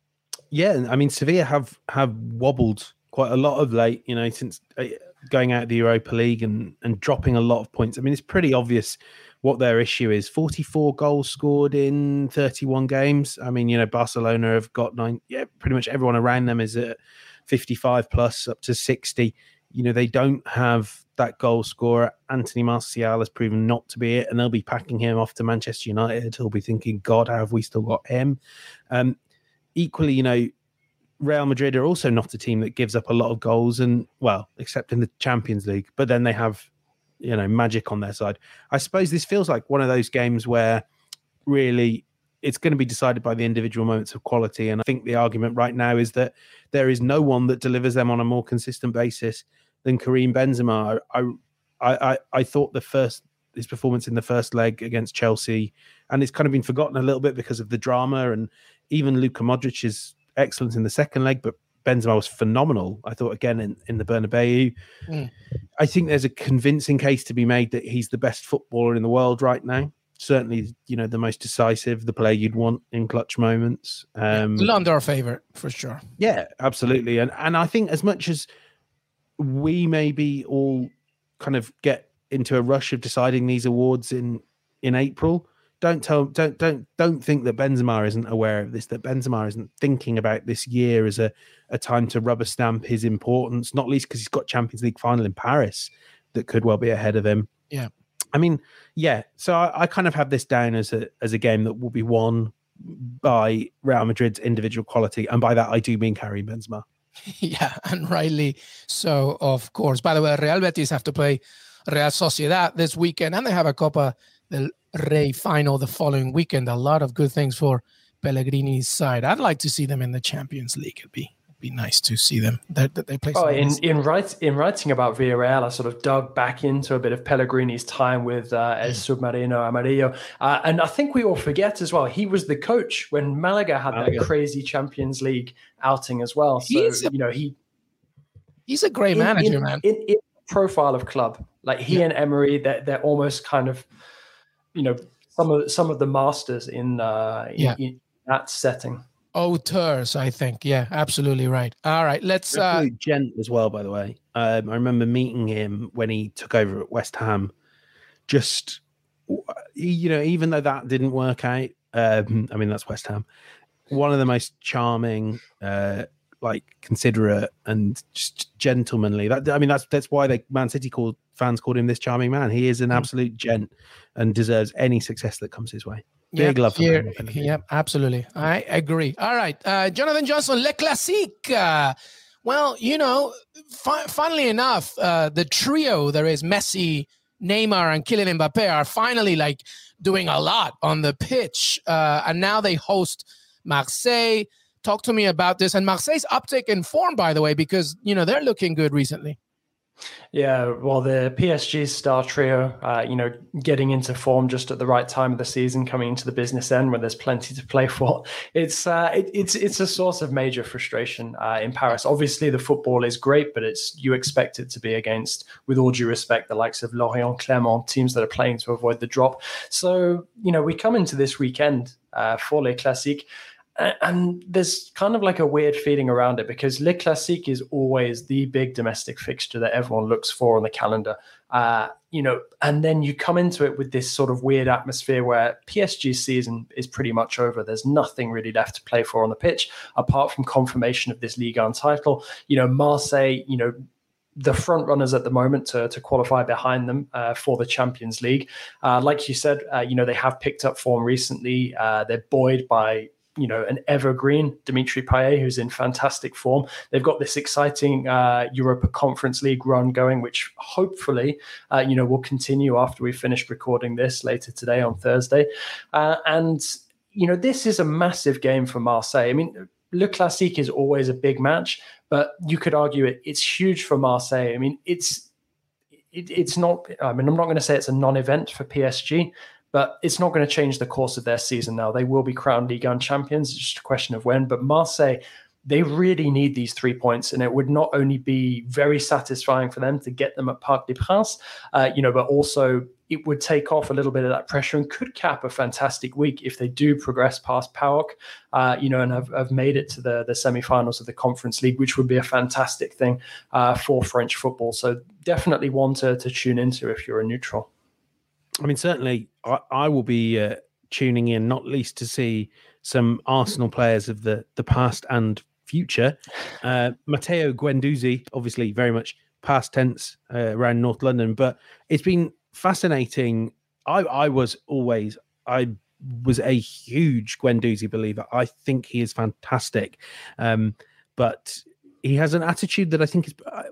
Speaker 4: Yeah, I mean, Sevilla have have wobbled quite a lot of late, you know, since going out of the Europa League and and dropping a lot of points. I mean, it's pretty obvious what their issue is. forty-four goals scored in thirty-one games. I mean, you know, Barcelona have got nine. Yeah, pretty much everyone around them is at fifty-five plus up to sixty. You know, they don't have that goal scorer. Anthony Martial has proven not to be it, and they'll be packing him off to Manchester United. He'll be thinking, God, how have we still got him? Um, equally, you know, Real Madrid are also not a team that gives up a lot of goals, and, well, except in the Champions League. But then they have, you know, magic on their side. I suppose this feels like one of those games where really it's going to be decided by the individual moments of quality. And I think the argument right now is that there is no one that delivers them on a more consistent basis than Karim Benzema. I, I, I, I thought the first his performance in the first leg against Chelsea, and it's kind of been forgotten a little bit because of the drama, and even Luka Modric's excellence in the second leg, but Benzema was phenomenal. I thought again in, in the Bernabeu. Mm. I think there's a convincing case to be made that he's the best footballer in the world right now. Certainly, you know, the most decisive, the player you'd want in clutch moments. Um,
Speaker 2: yeah, under our favorite for sure.
Speaker 4: Yeah, absolutely. And and I think as much as we maybe all kind of get into a rush of deciding these awards in in April, don't tell don't don't don't think that Benzema isn't aware of this, that Benzema isn't thinking about this year as a, a time to rubber stamp his importance, not least because he's got Champions League final in Paris that could well be ahead of him.
Speaker 2: Yeah.
Speaker 4: I mean, yeah. So I, I kind of have this down as a as a game that will be won by Real Madrid's individual quality, and by that I do mean Karim Benzema.
Speaker 2: Yeah, and rightly so, of course. By the way, Real Betis have to play Real Sociedad this weekend, and they have a Copa del Rey final the following weekend. A lot of good things for Pellegrini's side. I'd like to see them in the Champions League. It'd be be nice to see them. That they, they play.
Speaker 3: Oh, in in, write, in writing about Villarreal, I sort of dug back into a bit of Pellegrini's time with uh, El Submarino Amarillo, uh, and I think we all forget as well. He was the coach when Malaga had that oh, crazy Champions League outing as well. So a, you know he
Speaker 2: he's a great in, manager,
Speaker 3: in,
Speaker 2: man.
Speaker 3: In, in profile of club, like he yeah. and Emery, they're, they're almost kind of, you know, some of some of the masters in uh, in,
Speaker 2: yeah.
Speaker 3: in that setting.
Speaker 2: Auteurs, I think. Yeah, absolutely right. All right, let's. Uh,
Speaker 4: gent as well, by the way. Um, I remember meeting him when he took over at West Ham. Just, you know, even though that didn't work out, um, I mean, that's West Ham. One of the most charming, uh, like considerate and just gentlemanly. That I mean, that's that's why they Man City called fans called him this charming man. He is an absolute gent and deserves any success that comes his way. Big
Speaker 2: yep,
Speaker 4: love for
Speaker 2: him. Yep, absolutely. I agree. All right. Uh, Jonathan Johnson, Le Classique. Uh, well, you know, fu- funnily enough, uh, the trio, there is Messi, Neymar, and Kylian Mbappe, are finally like doing a lot on the pitch. Uh, and now they host Marseille. Talk to me about this. And Marseille's uptick in form, by the way, because, you know, they're looking good recently.
Speaker 3: Yeah, well, the P S G star trio, uh, you know, getting into form just at the right time of the season, coming into the business end when there's plenty to play for. It's uh, it, it's it's a source of major frustration uh, in Paris. Obviously, the football is great, but it's you expect it to be against, with all due respect, the likes of Lorient, Clermont, teams that are playing to avoid the drop. So, you know, we come into this weekend uh, for Les Classiques. And there's kind of like a weird feeling around it because Le Classique is always the big domestic fixture that everyone looks for on the calendar. Uh, you know, and then you come into it with this sort of weird atmosphere where P S G's season is pretty much over. There's nothing really left to play for on the pitch apart from confirmation of this Ligue one title. You know, Marseille, you know, the front runners at the moment to, to qualify behind them uh, for the Champions League. Uh, like you said, uh, you know, they have picked up form recently. Uh, they're buoyed by you know, an evergreen, Dimitri Payet, who's in fantastic form. They've got this exciting uh, Europa Conference League run going, which hopefully, uh, you know, will continue after we finish recording this later today on Thursday. Uh, and, you know, this is a massive game for Marseille. I mean, Le Classique is always a big match, but you could argue it, it's huge for Marseille. I mean, it's, it, it's not, I mean, I'm not going to say it's a non-event for P S G, but it's not going to change the course of their season now. They will be crowned Ligue one champions. It's just a question of when. But Marseille, they really need these three points. And it would not only be very satisfying for them to get them at Parc des Princes, uh, you know, but also it would take off a little bit of that pressure and could cap a fantastic week if they do progress past P A O K, uh, you know, and have, have made it to the, the semi-finals of the Conference League, which would be a fantastic thing uh, for French football. So definitely one to, to tune into if you're a neutral.
Speaker 4: I mean, certainly I, I will be uh, tuning in, not least to see some Arsenal players of the, the past and future. Uh, Matteo Guendouzi, obviously very much past tense uh, around North London, but it's been fascinating. I, I was always, I was a huge Guendouzi believer. I think he is fantastic. Um, but he has an attitude that I think is... Uh,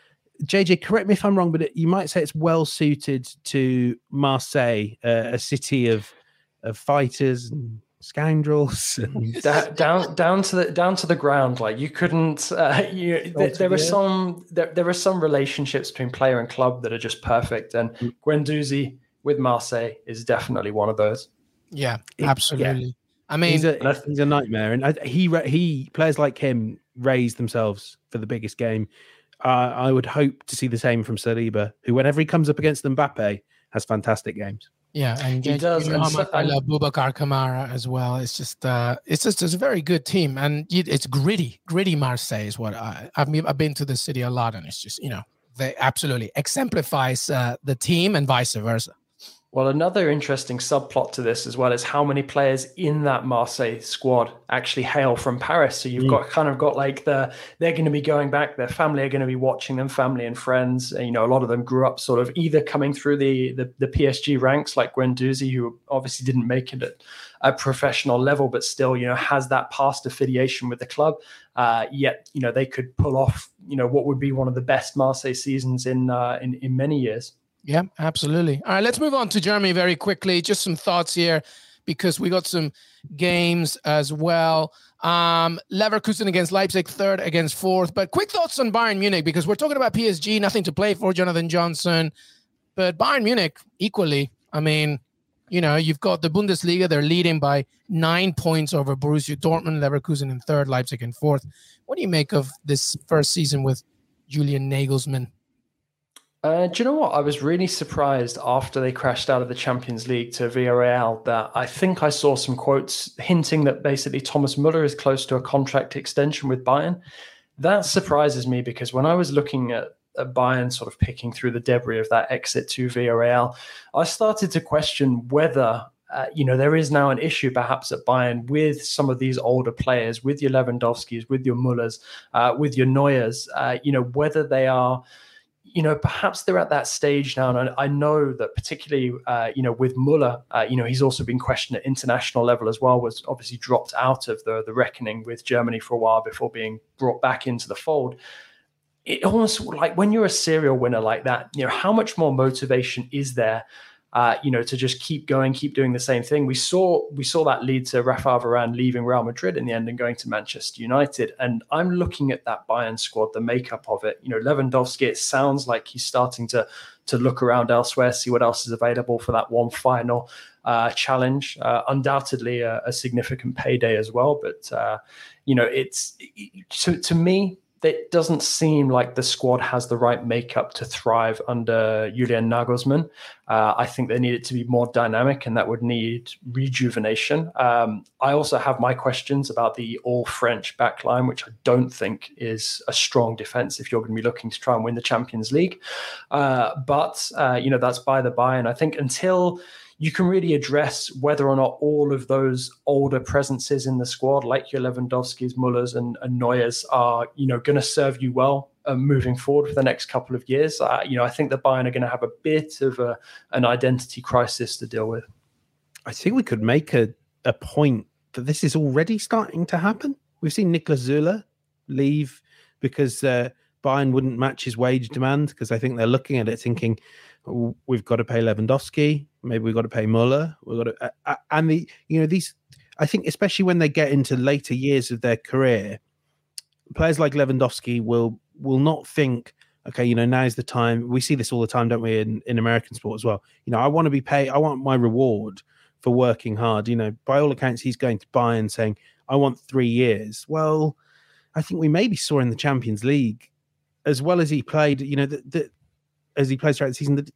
Speaker 4: J J, correct me if I'm wrong, but it, you might say it's well suited to Marseille, uh, a city of of fighters and scoundrels, and
Speaker 3: da- down down to the down to the ground. Like you couldn't. Uh, you, there, there are some there, there are some relationships between player and club that are just perfect, and Guendouzi with Marseille is definitely one of those.
Speaker 2: Yeah, absolutely. Yeah. I mean,
Speaker 4: he's a, he's a nightmare, and he he players like him raise themselves for the biggest game. Uh, I would hope to see the same from Saliba, who, whenever he comes up against Mbappe, has fantastic games.
Speaker 2: Yeah, and
Speaker 3: he does.
Speaker 2: You know how much I love Boubacar Kamara as well. It's just, uh, it's just, it's a very good team, and it's gritty, gritty. Marseille is what I, I've I've been to the city a lot, and it's just, you know, they absolutely exemplifies uh, the team and vice versa.
Speaker 3: Well, another interesting subplot to this as well is how many players in that Marseille squad actually hail from Paris. So you've mm. got kind of got like the, they're going to be going back, their family are going to be watching them, family and friends. And, you know, a lot of them grew up sort of either coming through the the, the P S G ranks like Guendouzi, who obviously didn't make it at a professional level, but still, you know, has that past affiliation with the club. Uh, yet, you know, they could pull off, you know, what would be one of the best Marseille seasons in uh, in, in many years.
Speaker 2: Yeah, absolutely. All right, let's move on to Germany very quickly. Just some thoughts here because we got some games as well. Um, Leverkusen against Leipzig, third against fourth. But quick thoughts on Bayern Munich because we're talking about P S G, nothing to play for, Jonathan Johnson. But Bayern Munich, equally, I mean, you know, you've got the Bundesliga. They're leading by nine points over Borussia Dortmund, Leverkusen in third, Leipzig in fourth. What do you make of this first season with Julian Nagelsmann?
Speaker 3: Uh, do you know what? I was really surprised after they crashed out of the Champions League to Villarreal that I think I saw some quotes hinting that basically Thomas Muller is close to a contract extension with Bayern. That surprises me because when I was looking at, at Bayern sort of picking through the debris of that exit to Villarreal, I started to question whether Uh, you know, there is now an issue perhaps at Bayern with some of these older players, with your Lewandowskis, with your Mullers, uh, with your Neuers, uh, you know, whether they are, you know, perhaps they're at that stage now. And I, I know that particularly, uh, you know, with Muller, uh, you know, he's also been questioned at international level as well, was obviously dropped out of the, the reckoning with Germany for a while before being brought back into the fold. It almost like when you're a serial winner like that, you know, how much more motivation is there Uh, you know, to just keep going, keep doing the same thing. We saw we saw that lead to Rafael Varane leaving Real Madrid in the end and going to Manchester United. And I'm looking at that Bayern squad, the makeup of it. You know, Lewandowski, it sounds like he's starting to to look around elsewhere, see what else is available for that one final uh, challenge. Uh, undoubtedly a, a significant payday as well. But, uh, you know, it's to, to me, it doesn't seem like the squad has the right makeup to thrive under Julian Nagelsmann. Uh, I think they need it to be more dynamic, and that would need rejuvenation. Um, I also have my questions about the all-French backline, which I don't think is a strong defense if you're going to be looking to try and win the Champions League. Uh, but, uh, you know, that's by the by. And I think until you can really address whether or not all of those older presences in the squad, like your Lewandowskis, Mullers, and, and Neuers, are, you know, going to serve you well uh, moving forward for the next couple of years. Uh, you know, I think the Bayern are going to have a bit of a, an identity crisis to deal with.
Speaker 4: I think we could make a, a point that this is already starting to happen. We've seen Niklas Süle leave because uh, Bayern wouldn't match his wage demand, because I think they're looking at it thinking, we've got to pay Lewandowski, maybe we've got to pay Muller, we've got to, uh, and the, you know, these, I think, especially when they get into later years of their career, players like Lewandowski will will not think, okay, you know, now's the time. We see this all the time, don't we, in, in American sport as well. You know, I want to be paid, I want my reward for working hard. You know, by all accounts, he's going to Bayern saying, I want three years. Well, I think we maybe saw in the Champions League, as well as he played, you know, the, the as he plays throughout the season, that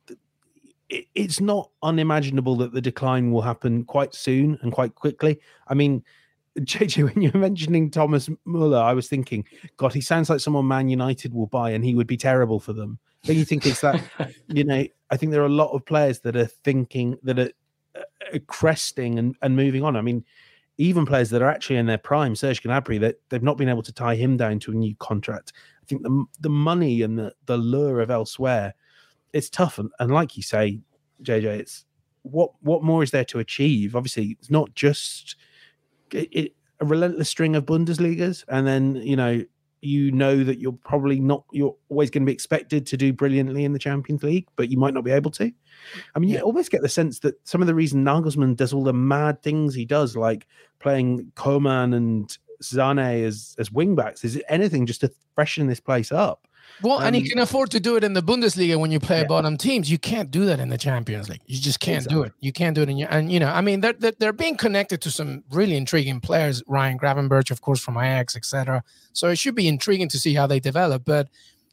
Speaker 4: it, it's not unimaginable that the decline will happen quite soon and quite quickly. I mean, J J, when you're mentioning Thomas Muller, I was thinking, God, he sounds like someone Man United will buy and he would be terrible for them. Don't you think it's that, you know, I think there are a lot of players that are thinking, that are, are cresting and, and moving on. I mean, even players that are actually in their prime, Serge Gnabry, that they've not been able to tie him down to a new contract. I think the the money and the, the lure of elsewhere, it's tough. And, and like you say, J J, it's what what more is there to achieve? Obviously, it's not just it, it, a relentless string of Bundesligas, and then, you know, you know that you're probably not, you're always going to be expected to do brilliantly in the Champions League, but you might not be able to. I mean, you yeah. almost get the sense that some of the reason Nagelsmann does all the mad things he does, like playing Coman and Sané as, as wing backs, is anything just to freshen this place up.
Speaker 2: Well,
Speaker 4: Um,
Speaker 2: and you can afford to do it in the Bundesliga when you play
Speaker 4: yeah.
Speaker 2: bottom teams. You can't do that in the Champions League. You just can't
Speaker 4: Exactly.
Speaker 2: do it. You can't do it in your, and you know, I mean, they're, they're they're being connected to some really intriguing players. Ryan Gravenberch, of course, from Ajax, et cetera. So it should be intriguing to see how they develop. But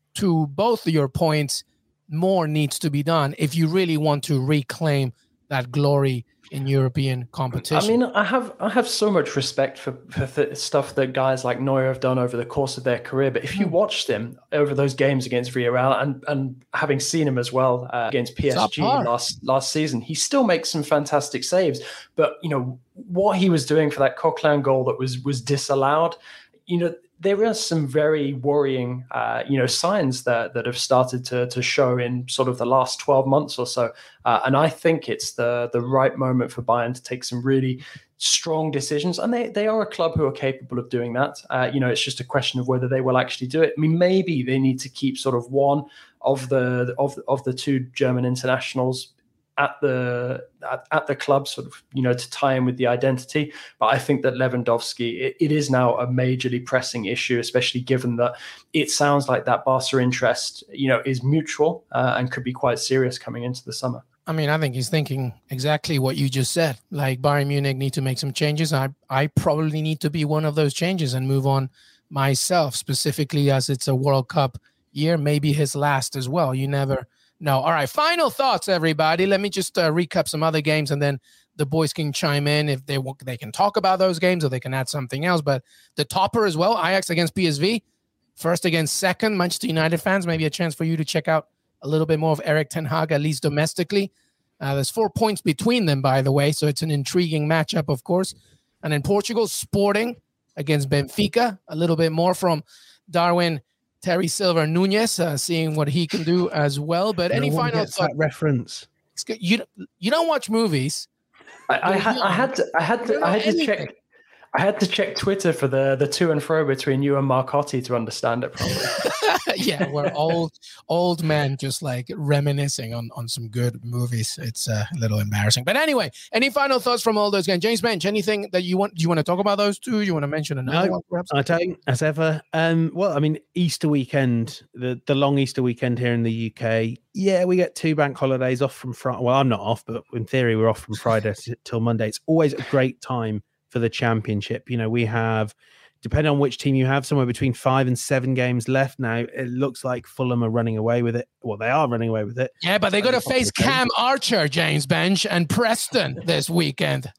Speaker 2: to both of your points, more needs to be done if you really want to reclaim that glory in European competition.
Speaker 3: I mean, I have I have so much respect for, for th- stuff that guys like Neuer have done over the course of their career. But if you watch them over those games against Villarreal and and having seen him as well uh, against P S G last last season, he still makes some fantastic saves. But you know what he was doing for that Coquelin goal that was was disallowed. You know, there are some very worrying, uh, you know, signs that that have started to to show in sort of the last twelve months or so, uh, and I think it's the the right moment for Bayern to take some really strong decisions, and they they are a club who are capable of doing that. Uh, you know, it's just a question of whether they will actually do it. I mean, maybe they need to keep sort of one of the of of the two German internationals at the at, at the club, sort of, you know, to tie in with the identity. But I think that Lewandowski, it, it is now a majorly pressing issue, especially given that it sounds like that Barca interest, you know, is mutual uh, and could be quite serious coming into the summer.
Speaker 2: I mean, I think he's thinking exactly what you just said. Like, Bayern Munich need to make some changes. I I probably need to be one of those changes and move on myself, specifically as it's a World Cup year, maybe his last as well. You never know. All right, final thoughts, everybody. Let me just uh, recap some other games, and then the boys can chime in if they want. They can talk about those games, or they can add something else. But the topper as well, Ajax against P S V, first against second. Manchester United fans, maybe a chance for you to check out a little bit more of Erik ten Hag, at least domestically. Uh, there's four points between them, by the way, so it's an intriguing matchup, of course. And in Portugal, Sporting against Benfica, a little bit more from Darwin Terry Silva Nunez, uh, seeing what he can do as well. But
Speaker 4: no
Speaker 2: any
Speaker 4: one
Speaker 2: final
Speaker 4: gets that reference?
Speaker 2: You you don't watch movies.
Speaker 3: I, I, had, I had to I had to I had to
Speaker 2: anything.
Speaker 3: check. I had to check Twitter for the the to and fro between you and Marcotti to understand it properly.
Speaker 2: Yeah, we're old old men just like reminiscing on, on some good movies. It's uh, a little embarrassing. But anyway, any final thoughts from all those games? James Bench, anything that you want? Do you want to talk about those two? You want to mention another
Speaker 4: No,
Speaker 2: one, perhaps?
Speaker 4: I don't, as ever. Um, well, I mean, Easter weekend, the, the long Easter weekend here in the U K. Yeah, we get two bank holidays off from Friday. Well, I'm not off, but in theory, we're off from Friday till Monday. It's always a great time for the championship. You know, we have, depending on which team you have, somewhere between five and seven games left now. It looks like Fulham are running away with it. Well, they are running away with it.
Speaker 2: Yeah, but they got to face Cam Archer, James Bench, and Preston this weekend.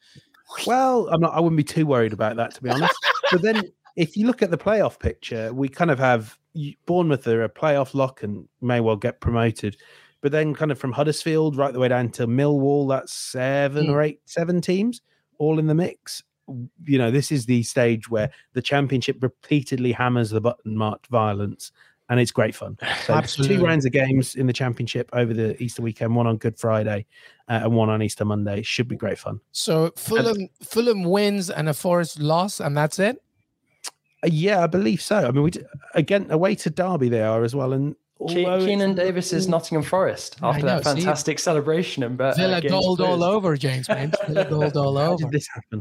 Speaker 4: Well, I'm not. I wouldn't be too worried about that, to be honest. But then, if you look at the playoff picture, we kind of have Bournemouth are a playoff lock and may well get promoted. But then, kind of from Huddersfield right the way down to Millwall, that's seven mm. or eight, seven teams all in the mix. You know, this is the stage where the championship repeatedly hammers the button marked violence, and it's great fun. So Absolutely. Two rounds of games in the championship over the Easter weekend, one on Good Friday uh, and one on Easter Monday. Should be great fun.
Speaker 2: So Fulham, and, Fulham wins and a Forest loss, and that's it?
Speaker 4: Uh, yeah, I believe so. I mean, we again, away to Derby they are as well, and
Speaker 3: Keenan Davis is Nottingham Forest after know, that fantastic see? celebration. And uh,
Speaker 2: Villa gold all over, James. Villa gold all over.
Speaker 4: How did this happen?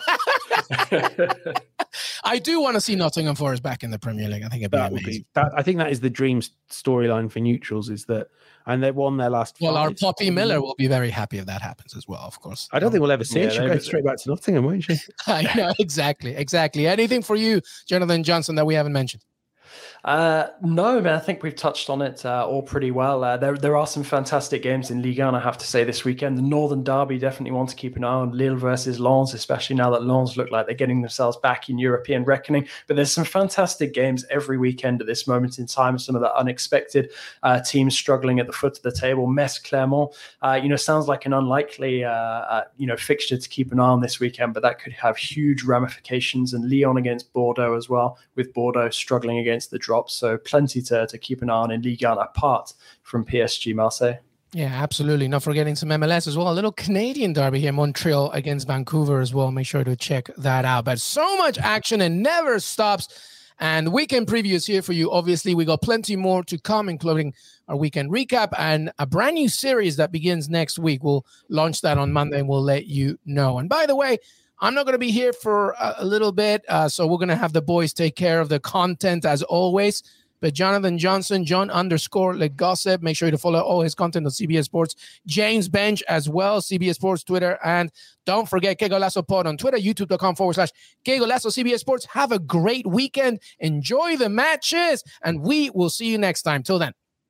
Speaker 2: I do want to see Nottingham Forest back in the Premier League. I think it'd be
Speaker 4: that
Speaker 2: amazing.
Speaker 4: Be, that, I think that is the dream storyline for neutrals. Is that, and they won their last.
Speaker 2: Well,
Speaker 4: five.
Speaker 2: our Poppy Miller will be very happy if that happens as well. Of course.
Speaker 4: I don't think we'll ever see
Speaker 3: yeah,
Speaker 4: it. She'll go straight back to Nottingham, won't she?
Speaker 2: I know exactly, exactly. Anything for you, Jonathan Johnson, that we haven't mentioned?
Speaker 3: Uh, no, man, I think we've touched on it uh, all pretty well. Uh, there there are some fantastic games in Ligue one, I have to say, this weekend. The Northern Derby, definitely want to keep an eye on. Lille versus Lens, especially now that Lens look like they're getting themselves back in European reckoning. But there's some fantastic games every weekend at this moment in time. Some of the unexpected uh, teams struggling at the foot of the table. Metz, Clermont, uh, you know, sounds like an unlikely, uh, uh, you know, fixture to keep an eye on this weekend, but that could have huge ramifications. And Lyon against Bordeaux as well, with Bordeaux struggling against the drop. So plenty to, to keep an eye on in Ligue one apart from P S G Marseille.
Speaker 2: Yeah, absolutely. Not forgetting some M L S as well. A little Canadian derby here, Montreal against Vancouver as well. Make sure to check that out. But so much action and never stops. And weekend preview is here for you. Obviously, we got plenty more to come, including our weekend recap and a brand new series that begins next week. We'll launch that on Monday and we'll let you know. And by the way, I'm not going to be here for a, a little bit, uh, so we're going to have the boys take care of the content as always. But Jonathan Johnson, John underscore Le Gossip. Make sure you follow all his content on C B S Sports. James Bench as well, C B S Sports Twitter. And don't forget Que Golazo Pod on Twitter, youtube.com forward slash Que Golazo C B S Sports. Have a great weekend. Enjoy the matches. And we will see you next time. Till then.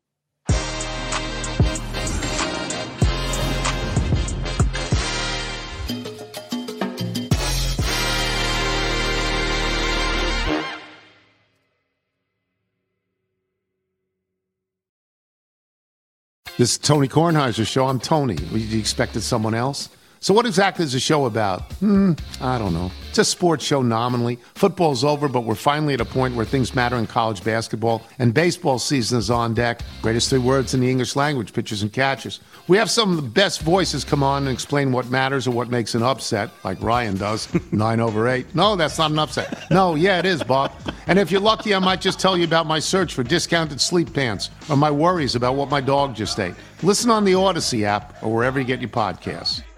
Speaker 6: This is Tony Kornheiser's show. I'm Tony. You expected someone else? So what exactly is the show about? Hmm, I don't know. It's a sports show nominally. Football's over, but we're finally at a point where things matter in college basketball, and baseball season is on deck. Greatest three words in the English language, pitchers and catchers. We have some of the best voices come on and explain what matters or what makes an upset, like Ryan does, nine over eight. No, that's not an upset. No, yeah, it is, Bob. And if you're lucky, I might just tell you about my search for discounted sleep pants or my worries about what my dog just ate. Listen on the Odyssey app or wherever you get your podcasts.